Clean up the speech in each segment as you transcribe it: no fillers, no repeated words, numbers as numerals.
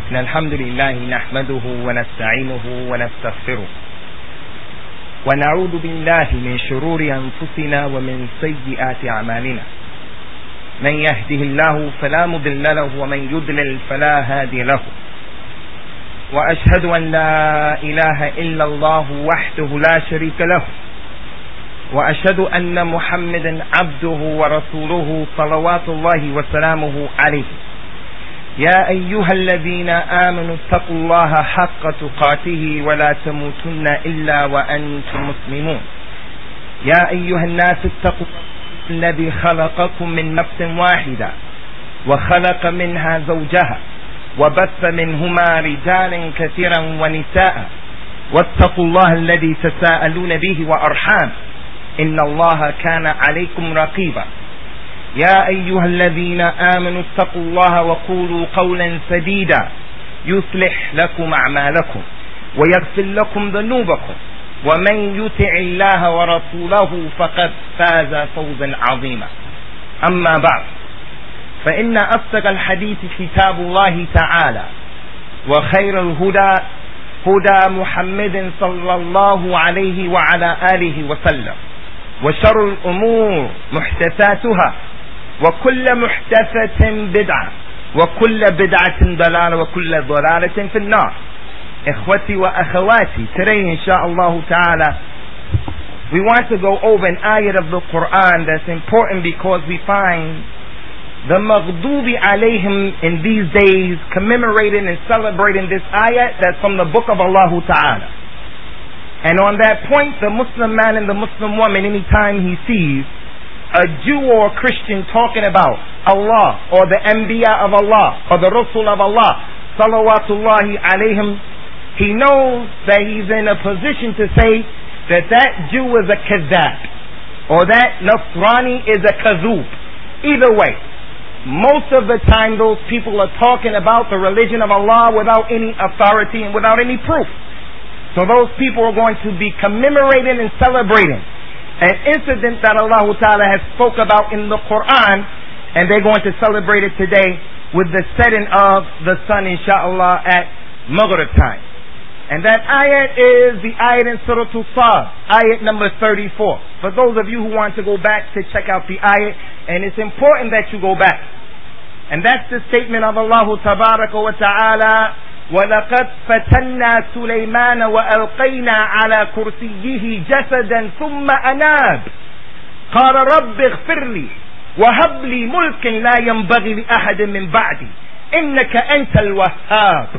إن الحمد لله نحمده ونستعينه ونستغفره ونعوذ بالله من شرور أنفسنا ومن سيئات أعمالنا. من يهده الله فلا مضل له ومن يضلل فلا هادي له. وأشهد أن لا إله إلا الله وحده لا شريك له. وأشهد أن محمدا عبده ورسوله صلوات الله وسلامه عليه. يا أيها الذين آمنوا اتقوا الله حق تقاته ولا تموتن إلا وأنتم مسلمون. يا أيها الناس اتقوا الذي خلقكم من نفس واحدة وخلق منها زوجها وبث منهما رجالا كثيرا ونساء واتقوا الله الذي تساءلون به وأرحام إن الله كان عليكم رقيبا. يا أيها الذين آمنوا اتقوا الله وقولوا قولا سديدا يصلح لكم أعمالكم ويغفر لكم ذنوبكم ومن يطع الله ورسوله فقد فاز فوزا عظيما. أما بعد، فإن أصدق الحديث كتاب الله تعالى، وخير الهدى هدى محمد صلى الله عليه وعلى آله وسلم، وشر الأمور محدثاتها وكل محدثة بدعة وكل بدعة ضلالة وكل ضلالة في النار. إخوتي وأخواتي, today inshallah ta'ala we want to go over an ayat of the Quran that's important because we find the maghdubi alayhim in these days commemorating and celebrating this ayat that's from the book of Allah ta'ala. And on that point, the Muslim man and the Muslim woman, anytime he sees a Jew or a Christian talking about Allah or the Anbiya of Allah or the Rasul of Allah salawatullahi alayhim, he knows that he's in a position to say that that Jew is a kadhab or that Nasrani is a kazoob. Either way, most of the time those people are talking about the religion of Allah without any authority and without any proof. So those people are going to be commemorating and celebrating an incident that Allah Ta'ala has spoke about in the Quran, and they're going to celebrate it today with the setting of the sun, inshallah, at Maghrib time. And that ayat is the ayat in Surah Al-Sad, ayat number 34. For those of you who want to go back to check out the ayat, and it's important that you go back. And that's the statement of Allah Tabaraka wa Ta'ala, وَلَقَدْ فَتَنَّا سُلَيْمَانَ وَأَلْقَيْنَا عَلَى كُرْسِيِّهِ جَسَدًا ثُمَّ أَنَابَ قَالَ رَبِّ اغْفِرْ لِي وَهَبْ لِي مُلْكٍ لَا يَنبَغِي لِأَحَدٍ مِّن بَعْدِي إِنَّكَ أَنْتَ الْوَهَّابُ.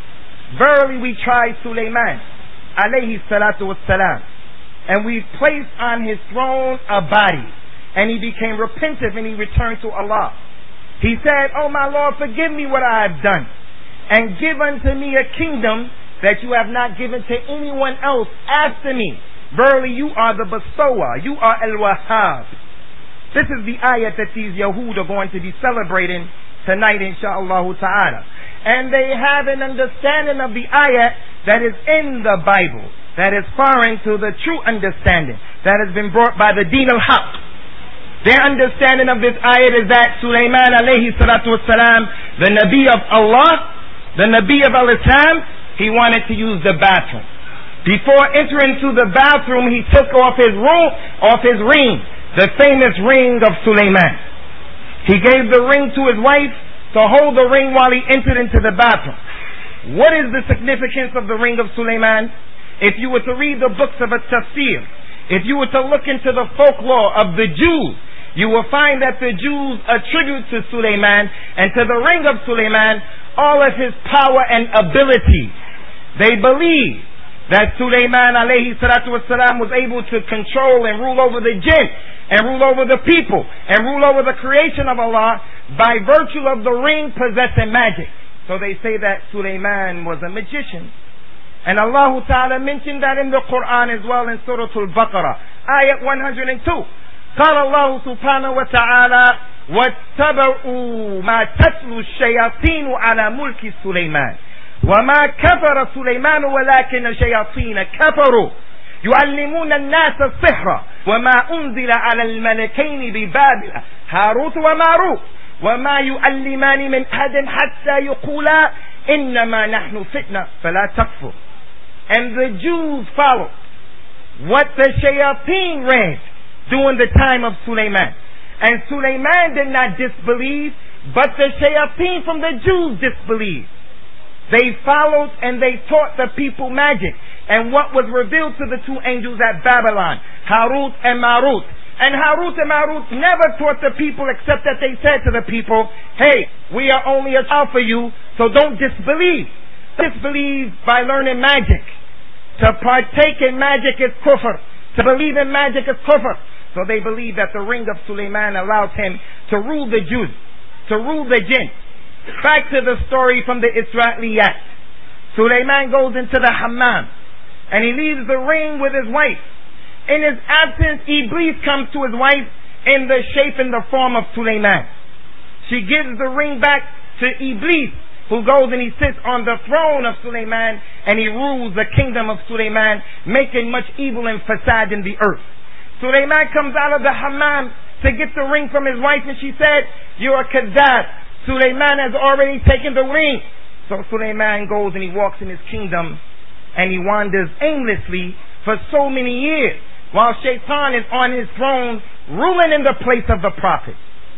Verily we tried Sulaiman alayhi salatu wassalam, and we placed on his throne a body, and he became repentant and he returned to Allah. He said, "Oh my Lord, forgive me what I have done, and give unto me a kingdom that you have not given to anyone else after me. Verily you are the bestower, you are Al-Wahhab." This is the ayat that these Yahud are going to be celebrating tonight, inshaAllah ta'ala. And they have an understanding of the ayat that is in the Bible, that is foreign to the true understanding that has been brought by the Deen al-Haq. Their understanding of this ayat is that Sulaiman alayhi salatu wassalam, the Nabi of Allah, the Nabi of al-Islam, he wanted to use the bathroom. Before entering to the bathroom, he took off his ring, the famous ring of Sulaiman. He gave the ring to his wife to hold the ring while he entered into the bathroom. What is the significance of the ring of Sulaiman? If you were to read the books of At-Tafsir, if you were to look into the folklore of the Jews, you will find that the Jews attribute to Sulaiman and to the ring of Sulaiman all of his power and ability. They believe that Sulaiman alayhi salatu wasalam was able to control and rule over the jinn and rule over the people and rule over the creation of Allah by virtue of the ring possessing magic. So they say that Sulaiman was a magician. And Allah Ta'ala mentioned that in the Quran as well in Surah Al-Baqarah, ayat 102. قال الله سبحانه وتعالى واتبعوا ما تتلو الشياطين على ملك سليمان وما كفر سليمان ولكن الشياطين كفروا يعلمون الناس السحر وما أنزل على الملكين ببابل هاروت وماروت وما يعلمان من أحد حتى يقولا إِنَّمَا نَحْنُ فِتْنَةٌ فَلَا تَكْفُرْ. And the Jews followed what the Shayateen read during the time of Sulaiman. And Sulaiman did not disbelieve, but the Shayateen from the Jews disbelieved. They followed and they taught the people magic and what was revealed to the two angels at Babylon, Harut and Marut. And Harut and Marut never taught the people except that they said to the people, hey, we are only a child for you, so don't disbelieve. Disbelieve by learning magic. To partake in magic is kufr. To believe in magic is kufr. So they believe that the ring of Sulaiman allows him to rule the Jews, to rule the jinn. Back to the story from the Israeliyat. Sulaiman goes into the hammam and he leaves the ring with his wife. In his absence, Iblis comes to his wife in the shape and the form of Sulaiman. She gives the ring back to Iblis, who goes and he sits on the throne of Sulaiman and he rules the kingdom of Sulaiman, making much evil and fasad in the earth. Sulaiman comes out of the hammam to get the ring from his wife, and she said, "You are kadhab. Sulaiman has already taken the ring." So Sulaiman goes and he walks in his kingdom and he wanders aimlessly for so many years while Shaitan is on his throne ruling in the place of the prophet.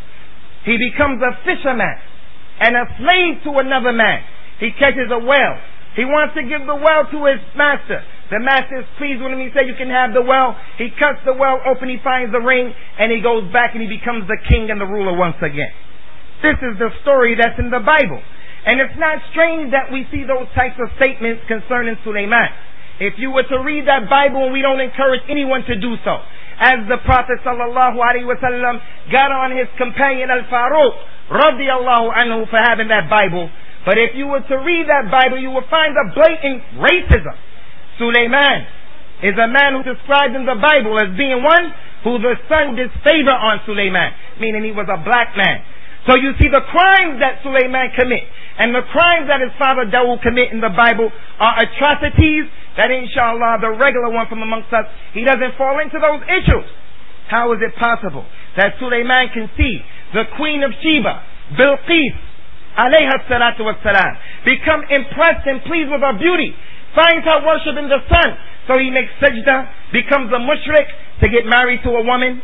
He becomes a fisherman and a slave to another man. He catches a whale. He wants to give the whale to his master. The master is pleased with him. He says, "You can have the whale." He cuts the whale open. He finds the ring and he goes back and he becomes the king and the ruler once again. This is the story that's in the Bible. And it's not strange that we see those types of statements concerning Sulaiman. If you were to read that Bible, and we don't encourage anyone to do so, as the Prophet sallallahu alaihi wasallam got on his companion Al-Faruq radiyallahu anhu for having that Bible. But if you were to read that Bible, you will find a blatant racism. Sulaiman is a man who described in the Bible as being one who the sun disfavor on Sulaiman, meaning he was a black man. So you see the crimes that Sulaiman commit and the crimes that his father Dawood commit in the Bible are atrocities that inshallah the regular one from amongst us, he doesn't fall into those issues. How is it possible that Sulaiman can see the Queen of Sheba, Bilqis, alayha salatu wassalam, become impressed and pleased with her beauty, finds her worshiping the sun, so he makes sajda, becomes a mushrik to get married to a woman?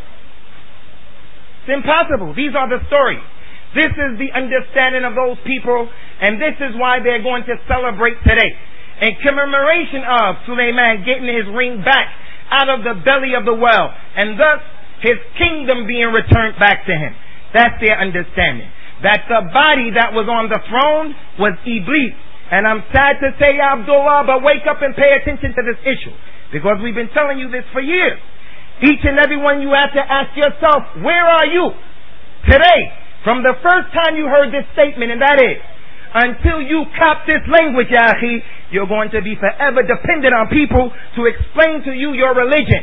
It's impossible. These are the stories. This is the understanding of those people, and this is why they're going to celebrate today in commemoration of Sulaiman getting his ring back out of the belly of the whale, and thus his kingdom being returned back to him. That's their understanding. That the body that was on the throne was Iblis. And I'm sad to say, Abdullah, but wake up and pay attention to this issue, because we've been telling you this for years. Each and every one you have to ask yourself, where are you today? From the first time you heard this statement, and that is, until you cop this language, ya akhi, you're going to be forever dependent on people to explain to you your religion.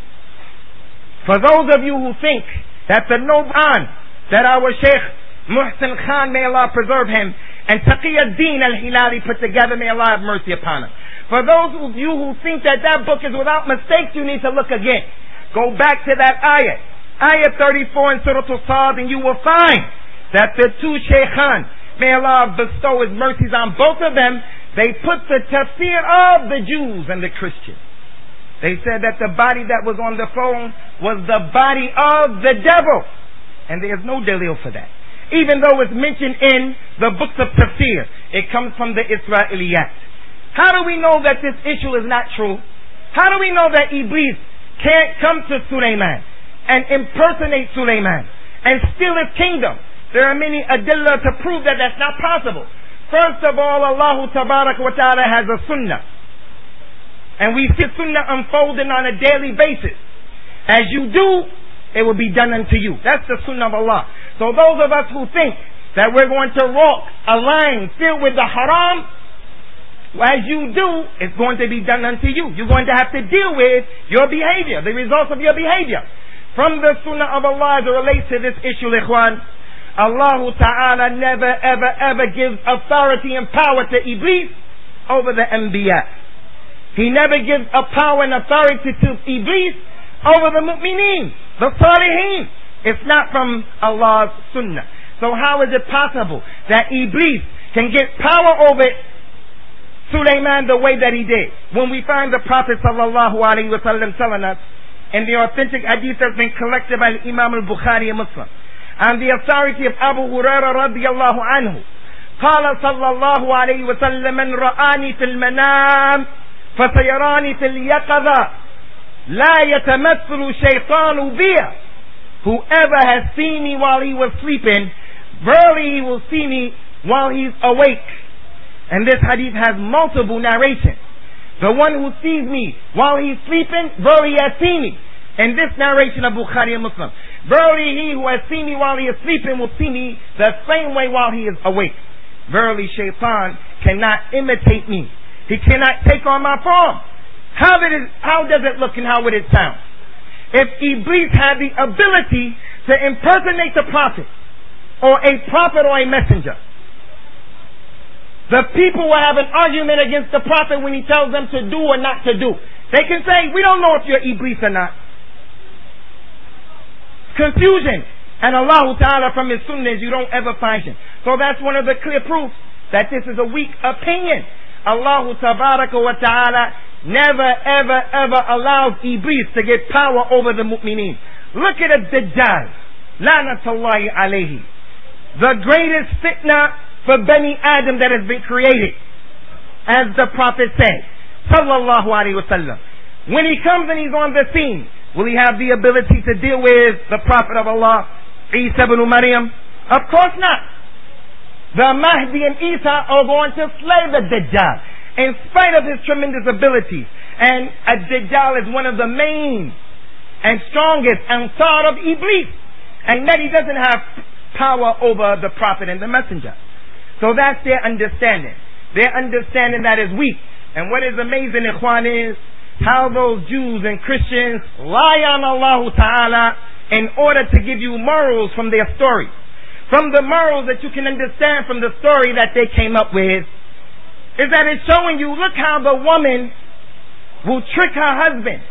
For those of you who think that the Noban that our Sheikh Muhsin Khan, may Allah preserve him, and Taqiyuddin al-Hilali put together, may Allah have mercy upon him. For those of you who think that that book is without mistakes, you need to look again. Go back to that ayah. Ayah 34 in Surah Al-Sad, and you will find that the two Shaykhan, may Allah bestow His mercies on both of them, they put the tafsir of the Jews and the Christians. They said that the body that was on the throne was the body of the devil. And there is no dalil for that. Even though it's mentioned in the books of tafsir, it comes from the Israeliyat. How do we know that this issue is not true? How do we know that Iblis can't come to Sulaiman and impersonate Sulaiman and steal his kingdom? There are many adillah to prove that that's not possible. First of all, Allah Tabarak wa Ta'ala has a sunnah. And we see sunnah unfolding on a daily basis. As you do, it will be done unto you. That's the sunnah of Allah. So those of us who think that we're going to walk a line filled with the haram, as you do, it's going to be done unto you. You're going to have to deal with your behavior, the results of your behavior. From the sunnah of Allah as it relates to this issue, ikhwan, Allah Ta'ala never ever ever gives authority and power to Iblis over the Anbiya. He never gives a power and authority to Iblis over the Mu'mineen, the Salihin. It's not from Allah's sunnah. So how is it possible that Iblis can get power over Sulaiman the way that he did. When we find the Prophet sallallahu alaihi wasallam telling us in the authentic hadith that's been collected by Imam al-Bukhari and Muslim, and the authority of Abu Hurairah radiyallahu anhu, قال صلى الله عليه وسلم من رآني في المنام فسيراني في اليقظة لا يتمثل شيطان بي. Whoever has seen me while he was sleeping, verily he will see me while he's awake. And this hadith has multiple narrations. The one who sees me while he's sleeping, verily he has seen me. In this narration of Bukhari and Muslim, verily he who has seen me while he is sleeping will see me the same way while he is awake. Verily shaitan cannot imitate me. He cannot take on my form. How does it look and how would it sound? If Iblis had the ability to impersonate the prophet or a messenger, the people will have an argument against the prophet when he tells them to do or not to do. They can say, we don't know if you're Iblis or not. Confusion. And Allah Ta'ala from His Sunnah, you don't ever find him. So that's one of the clear proofs that this is a weak opinion. Allah Ta'ala never ever allows Iblis to get power over the mu'mineen. Look at the Dajjal. Lanatullahi alayhi. The greatest fitna for Bani Adam that has been created. As the Prophet said, sallallahu alaihi wasallam, when he comes and he's on the scene, will he have the ability to deal with the Prophet of Allah, Isa ibn Maryam? Of course not. The Mahdi and Isa are going to slay the Dajjal in spite of his tremendous abilities. And a Dajjal is one of the main and strongest ansar of Iblis. And yet he doesn't have power over the Prophet and the Messenger. So that's their understanding. Their understanding that is weak. And what is amazing, Ikhwan, is how those Jews and Christians lie on Allah Ta'ala in order to give you morals from their story. From the morals that you can understand from the story that they came up with, is that it's showing you, look how the woman will trick her husband,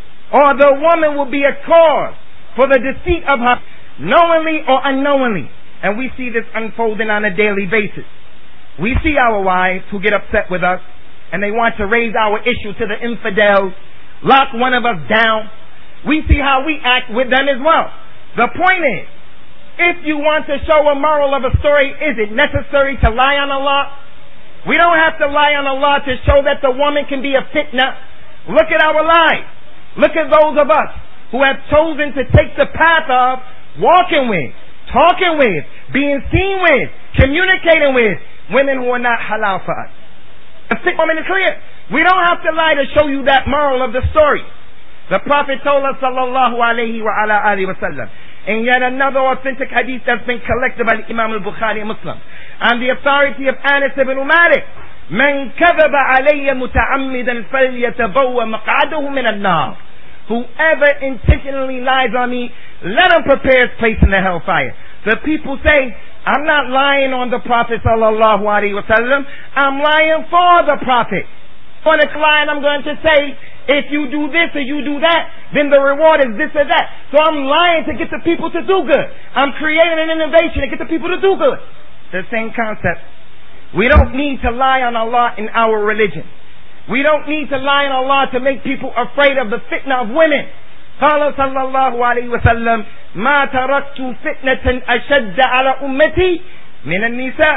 or the woman will be a cause for the deceit of her, knowingly or unknowingly. And we see this unfolding on a daily basis. We see our wives who get upset with us and they want to raise our issue to the infidels, lock one of us down. We see how we act with them as well. The point is, if you want to show a moral of a story, is it necessary to lie on Allah? We don't have to lie on Allah to show that the woman can be a fitna. Look at our lives. Look at those of us who have chosen to take the path of walking with, talking with, being seen with, communicating with women who are not halal for us. The sick woman is clear. We don't have to lie to show you that moral of the story. The Prophet told us sallallahu alayhi wa ala alihi wa sallam in yet another authentic hadith that's been collected by Imam al-Bukhari and Muslim, on the authority of Anas ibn Malik, من كذب علي متعمدا فليتبوأ مقعده من النار. Whoever intentionally lies on me, let him prepare his place in the hellfire. The people say, I'm not lying on the Prophet sallallahu alaihi wasallam. I'm lying for the Prophet. On a client, I'm going to say, if you do this or you do that, then the reward is this or that. So I'm lying to get the people to do good. I'm creating an innovation to get the people to do good. The same concept. We don't need to lie on Allah in our religion. We don't need to lie on Allah to make people afraid of the fitna of women. قال صلى الله عليه وسلم ما تركت فتنة أشد على أمتي من النساء.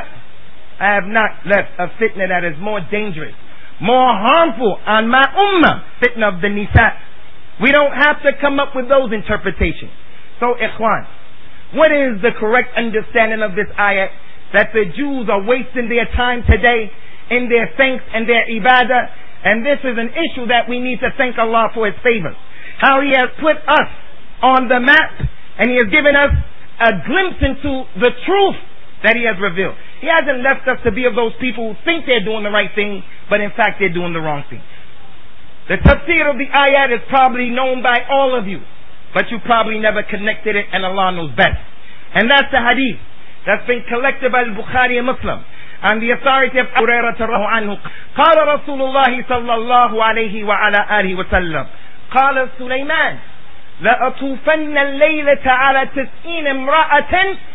I have not left a fitna that is more dangerous, more harmful on my ummah, fitna of the nisa. We don't have to come up with those interpretations. So ikhwan, what is the correct understanding of this ayat? That the Jews are wasting their time today in their thanks and their ibadah, and this is an issue that we need to thank Allah for His favors. How He has put us on the map, and He has given us a glimpse into the truth that He has revealed. He hasn't left us to be of those people who think they're doing the right thing, but in fact they're doing the wrong thing. The tafsir of the ayat is probably known by all of you, but you probably never connected it, and Allah knows best. And that's the hadith that's been collected by Bukhari and Muslim on the authority of Abu Hurairah radhiyallahu anhu. قال رسول الله صلى الله عليه وعلى آله وسلم قال سليمان لأطوفن الليلة على 90 امرأة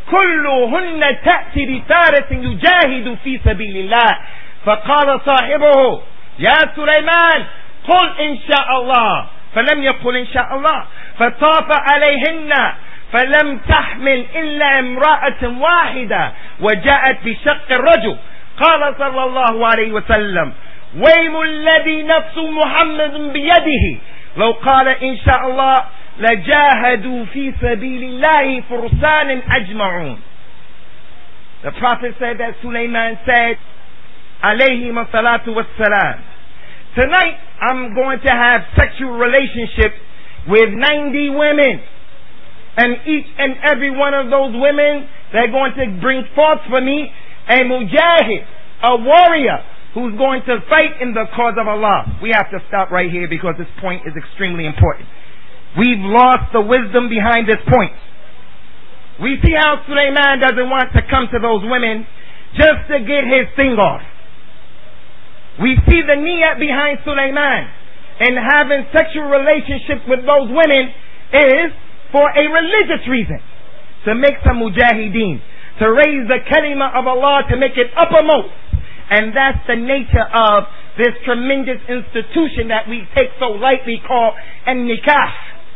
كلهن تأتي بفارس يجاهد في سبيل الله. فقال صاحبه يا سليمان قل إن شاء الله، فلم يقل إن شاء الله. فطاف عليهن فلم تحمل إلا امرأة واحدة وجاءت بشق الرجل. قال صلى الله عليه وسلم ويم الذي نفس محمد بيده لو قال إن شاء الله لجاهدوا في سبيل الله فرسان أجمعون. The Prophet said that Sulaiman said alayhi salatu wassalam, tonight I'm going to have sexual relationship with 90 women, and each and every one of those women, they're going to bring forth for me a mujahid, a warrior who's going to fight in the cause of Allah. We have to stop right here because this point is extremely important. We've lost the wisdom behind this point. We see how Sulaiman doesn't want to come to those women just to get his thing off. We see the niyat behind Sulaiman and having sexual relationship with those women is for a religious reason, to make some mujahideen, to raise the kalima of Allah, to make it uppermost. And that's the nature of this tremendous institution that we take so lightly called an-nikah.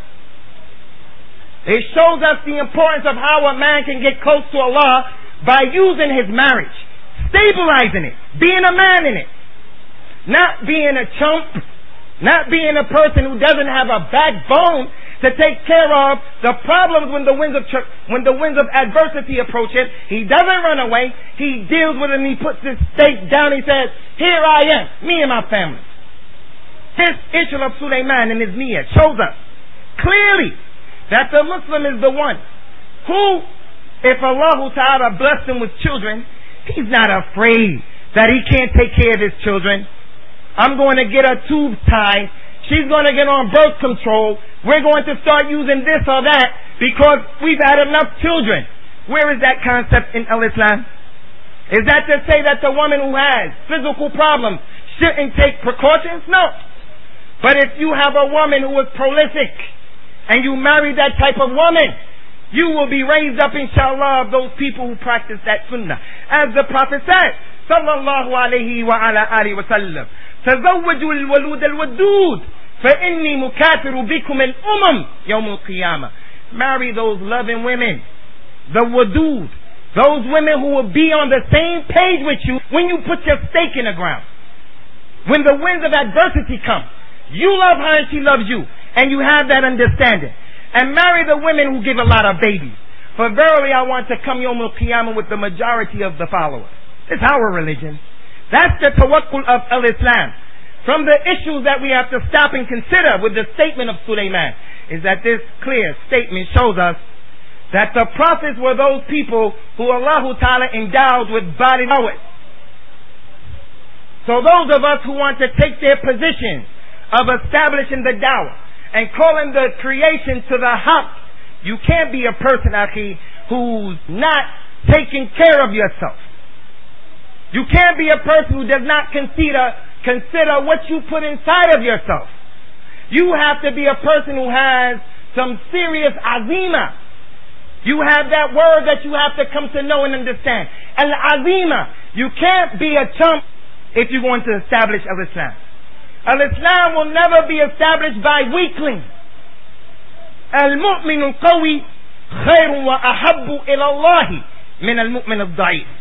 It shows us the importance of how a man can get close to Allah by using his marriage, stabilizing it, being a man in it, not being a chump, not being a person who doesn't have a backbone to take care of the problems when the winds of adversity approach him. He doesn't run away. He deals with it and he puts his stake down. He says, here I am, me and my family. This issue of Sulaiman and his niyyah shows us clearly that the Muslim is the one who, if Allah Ta'ala blessed him with children, he's not afraid that he can't take care of his children. I'm going to get a tube tie. She's going to get on birth control. We're going to start using this or that because we've had enough children. Where is that concept in Islam? Is that to say that the woman who has physical problems shouldn't take precautions? No. But if you have a woman who is prolific and you marry that type of woman, you will be raised up, inshallah, of those people who practice that sunnah. As the Prophet said, sallallahu alayhi wa ala alihi wa sallam, تزوجوا الولود الودود فإني مكافر بكم الأمم يوم القيامة. Marry those loving women, the wadud, those women who will be on the same page with you when you put your stake in the ground. When the winds of adversity come, you love her and she loves you, and you have that understanding. And marry the women who give a lot of babies. For verily I want to come Yawm al-Qiyamah with the majority of the followers. It's our religion. That's the tawakkul of al-Islam. From the issues that we have to stop and consider with the statement of Sulaiman is that this clear statement shows us that the prophets were those people who Allah Ta'ala endowed with body power. So those of us who want to take their position of establishing the dawah and calling the creation to the haqq, you can't be a person, akhi, who's not taking care of yourself. You can't be a person who does not consider what you put inside of yourself. You have to be a person who has some serious azima. You have that word that you have to come to know and understand. Al-azima. You can't be a chump if you're going to establish al-Islam. Al-Islam will never be established by weaklings. Al-mu'min al-qawi khayrun wa ahabbu ila Allahi min al-mu'min al-da'if.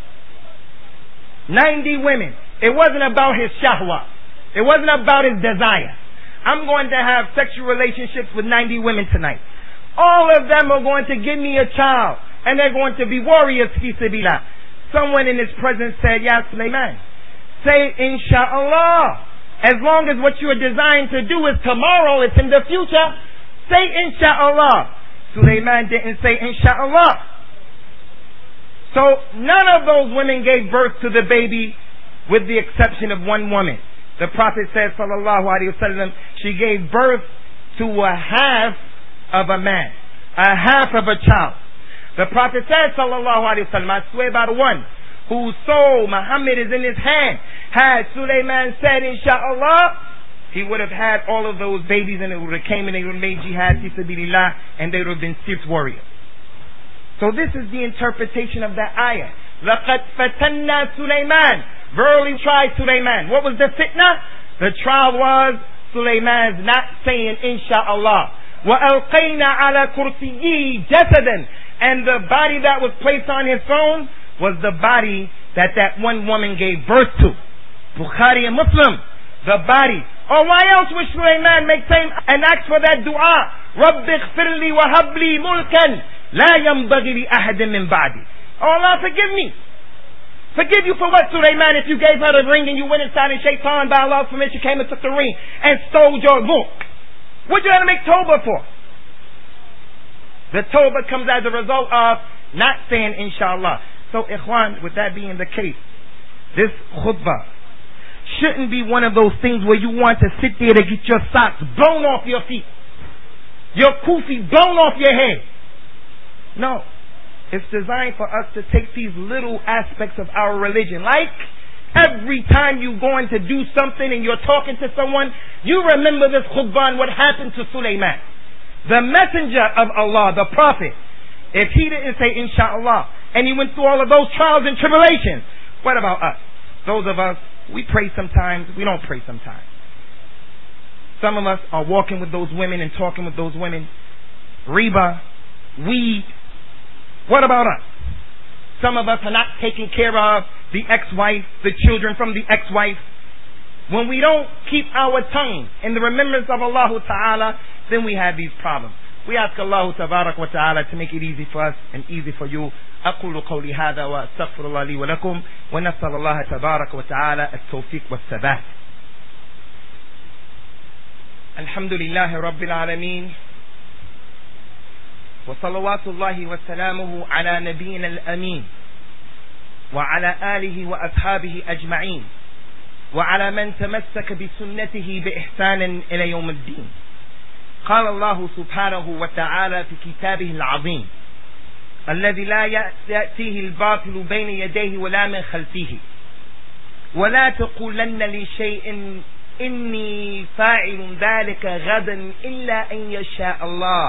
90 women. It wasn't about his shahwa. It wasn't about his desire. I'm going to have sexual relationships with 90 women tonight. All of them are going to give me a child, and they're going to be warriors fi sabilillah. Someone in his presence said, Ya Sulaiman, say insha'Allah. As long as what you are designed to do is tomorrow, it's in the future, say insha'Allah. Sulaiman didn't say insha'Allah. So none of those women gave birth to the baby with the exception of one woman. The Prophet said, sallallahu alaihi wasallam, she gave birth to a half of a man, a half of a child. The Prophet said, sallallahu alaihi wasallam, I swear by the one whose soul Muhammad is in his hand, had Sulaiman said, insha'Allah, he would have had all of those babies and it would have came and they would have made jihad fi sabilillah and they would have been six warriors. So this is the interpretation of that ayah. لَقَدْ فَتَنَّا سُلَيْمَانَ. Verily tried Sulaiman. What was the fitna? The trial was Sulaiman's not saying insha'Allah. وَأَلْقَيْنَا عَلَى كُرْسِيِّهِ جَسَدًا. And the body that was placed on his throne was the body that one woman gave birth to. Bukhari and Muslim. The body. Or why else would Sulaiman make time and ask for that dua? رَبِّ اغْفِرْ لِي وَهَبْ لِي مُلْكًا لا ينبغي لأحد من بعدي. Oh Allah, forgive me. Forgive you for what, Sulaiman, if you gave her the ring and you went inside and Shaitan by Allah's permission came and took the ring and stole your book. What you had to make tawbah for? The tawbah comes as a result of not saying inshallah. So ikhwan, with that being the case, this khutbah shouldn't be one of those things where you want to sit there to get your socks blown off your feet, your kufi blown off your head. No. It's designed for us to take these little aspects of our religion. Like every time you're going to do something and you're talking to someone, you remember this khutbah and what happened to Sulaiman. The messenger of Allah, the prophet, if he didn't say inshallah and he went through all of those trials and tribulations, what about us? Those of us, we pray sometimes, we don't pray sometimes. Some of us are walking with those women and talking with those women. Riba, weed. What about us? Some of us are not taking care of the ex-wife, the children from the ex-wife. When we don't keep our tongue in the remembrance of Allah Ta'ala, then we have these problems. We ask Allah Tabarak wa Ta'ala to make it easy for us and easy for you. أقول قولي هذا وأستغفر الله لي ولكم ونسأل الله تبارك وتعالى التوفيق والثبات. الحمد لله رب العالمين وصلوات الله وسلامه على نبينا الأمين وعلى آله وأصحابه أجمعين وعلى من تمسك بسنته بإحسان إلى يوم الدين. قال الله سبحانه وتعالى في كتابه العظيم الذي لا يأتيه الباطل بين يديه ولا من خلفه ولا تقولن لشيء إني فاعل ذلك غدا إلا أن يشاء الله.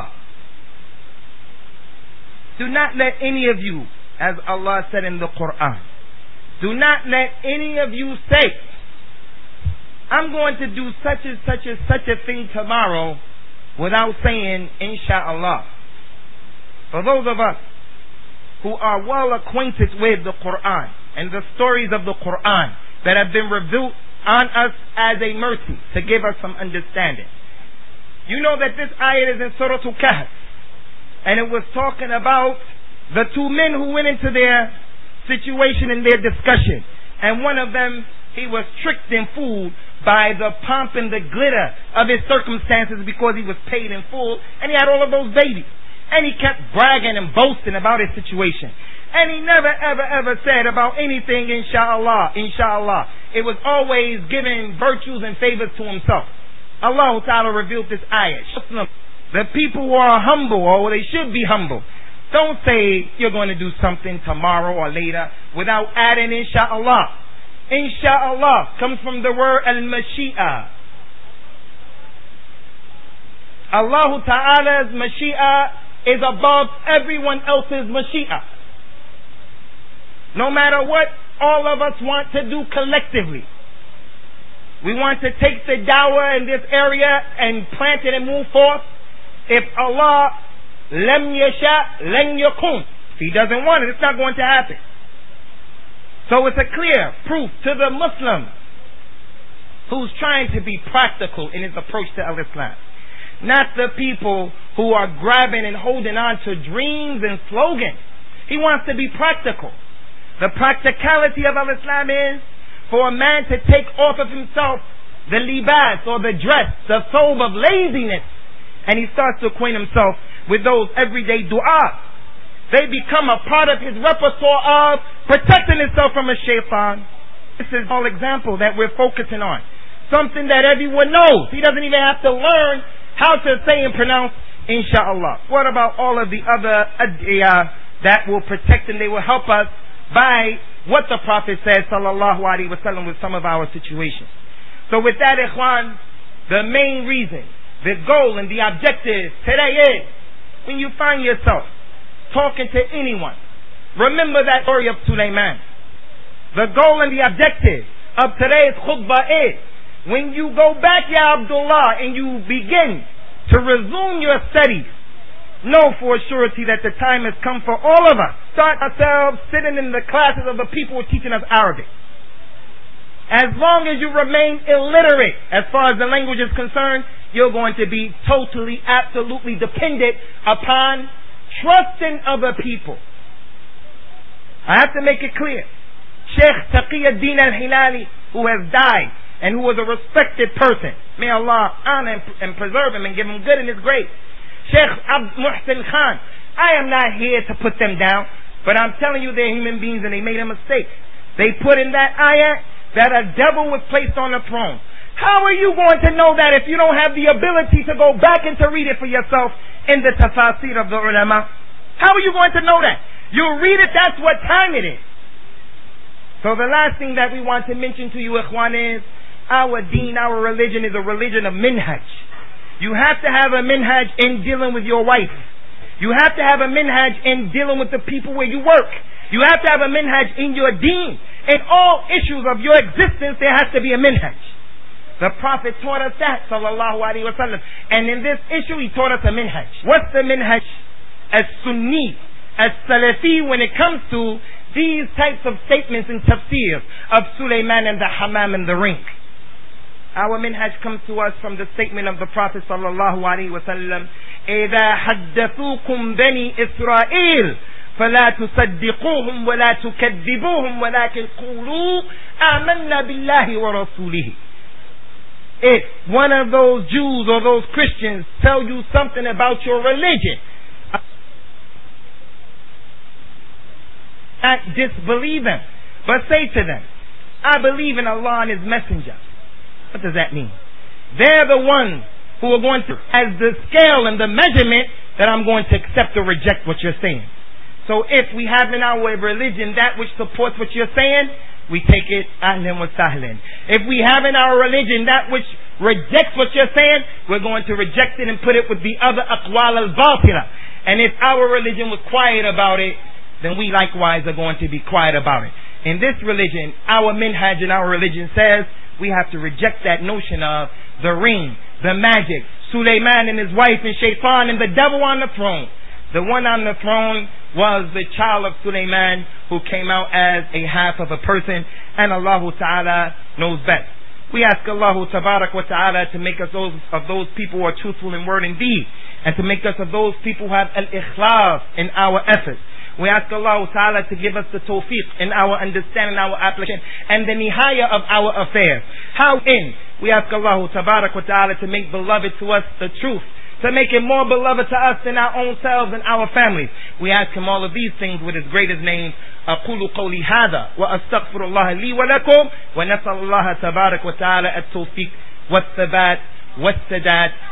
Do not let any of you, as Allah said in the Quran, do not let any of you say, I'm going to do such and such and such a thing tomorrow without saying, Insha'Allah. For those of us who are well acquainted with the Quran and the stories of the Quran that have been revealed on us as a mercy to give us some understanding. You know that this ayat is in Surah Al-Kahf. And it was talking about the two men who went into their situation and their discussion. And one of them, he was tricked and fooled by the pomp and the glitter of his circumstances because he was paid in full. And he had all of those babies. And he kept bragging and boasting about his situation. And he never, ever, ever said about anything, Insha'Allah, Insha'Allah. It was always giving virtues and favors to himself. Allah Ta'ala revealed this ayah. The people who are humble, or they should be humble, don't say you're going to do something tomorrow or later without adding Insha'Allah. Insha'Allah comes from the word al-mashi'ah. Allah Ta'ala's mashi'ah is above everyone else's mashi'ah. No matter what all of us want to do collectively. We want to take the dawah in this area and plant it and move forth. If Allah lam yasha, lam yakun. If He doesn't want it, it's not going to happen. So it's a clear proof to the Muslim who's trying to be practical in his approach to Al-Islam. Not the people who are grabbing and holding on to dreams and slogans. He wants to be practical. The practicality of Al-Islam is for a man to take off of himself the libas or the dress, the thobe of laziness. And he starts to acquaint himself with those everyday du'as. They become a part of his repertoire of protecting himself from a shaitan. This is all example that we're focusing on. Something that everyone knows. He doesn't even have to learn how to say and pronounce Insha'Allah. What about all of the other ad'iyah that will protect and they will help us by what the Prophet said sallallahu alaihi wasallam with some of our situations. So with that, ikhwan, the main reason, the goal and the objective today is when you find yourself talking to anyone, remember that story of Sulaiman. The goal and the objective of today's khutbah is, when you go back, Ya Abdullah, and you begin to resume your studies, know for a surety that the time has come for all of us. Start ourselves sitting in the classes of the people who are teaching us Arabic. As long as you remain illiterate as far as the language is concerned, you're going to be totally, absolutely dependent upon trusting other people. I have to make it clear. Sheikh Taqiyuddin al-Hilali, who has died and who was a respected person, may Allah honor and preserve him and give him good in his grave. Sheikh Abd Muhsin Khan, I am not here to put them down, but I'm telling you they're human beings and they made a mistake. They put in that ayat that a devil was placed on the throne. How are you going to know that if you don't have the ability to go back and to read it for yourself in the tafasir of the ulama? How are you going to know that? You read it, that's what time it is. So the last thing that we want to mention to you, ikhwan, is our deen, our religion is a religion of minhaj. You have to have a minhaj in dealing with your wife. You have to have a minhaj in dealing with the people where you work. You have to have a minhaj in your deen. In all issues of your existence, there has to be a minhaj. The Prophet taught us that, sallallahu alaihi wasallam. And in this issue, he taught us a minhaj. What's the minhaj? As Sunni, as Salafi, when it comes to these types of statements in tafsir of Sulaiman and the hammam and the ring. Our minhaj comes to us from the statement of the Prophet sallallahu alaihi wasallam, إِذَا حَدَّثُوكُمْ بَنِي إِسْرَائِيلِ فلا تصدقوهم ولا تكذبوهم ولكن قولوا آمنا بالله ورسوله. If one of those Jews or those Christians tell you something about your religion, not disbelieve them, but say to them, I believe in Allah and His Messenger. What does that mean? They're the ones who are going to, as the scale and the measurement, that I'm going to accept or reject what you're saying. So if we have in our religion that which supports what you're saying, we take it ahlan wa sahlan. If we have in our religion that which rejects what you're saying, we're going to reject it and put it with the other aqwal al-batila. And if our religion was quiet about it, then we likewise are going to be quiet about it. In this religion, our minhaj in our religion says we have to reject that notion of the ring, the magic, Sulaiman and his wife and Shaitan and the devil on the throne. The one on the throne was the child of Sulaiman who came out as a half of a person, and Allah Ta'ala knows best. We ask Allah Tabarak wa Ta'ala to make us of those people who are truthful in word and deed, and to make us of those people who have al-ikhlas in our efforts. We ask Allah Ta'ala to give us the tawfiq in our understanding, our application, and the nihaya of our affairs. How in? We ask Allah Tabarak wa Ta'ala to make beloved to us the truth, to make it more beloved to us than our own selves and our families. We ask Him all of these things with His greatest name. أقول قولي هذا وأستغفر الله لي ولكم ونسأل الله تبارك وتعالى التوفيق والثبات والسداد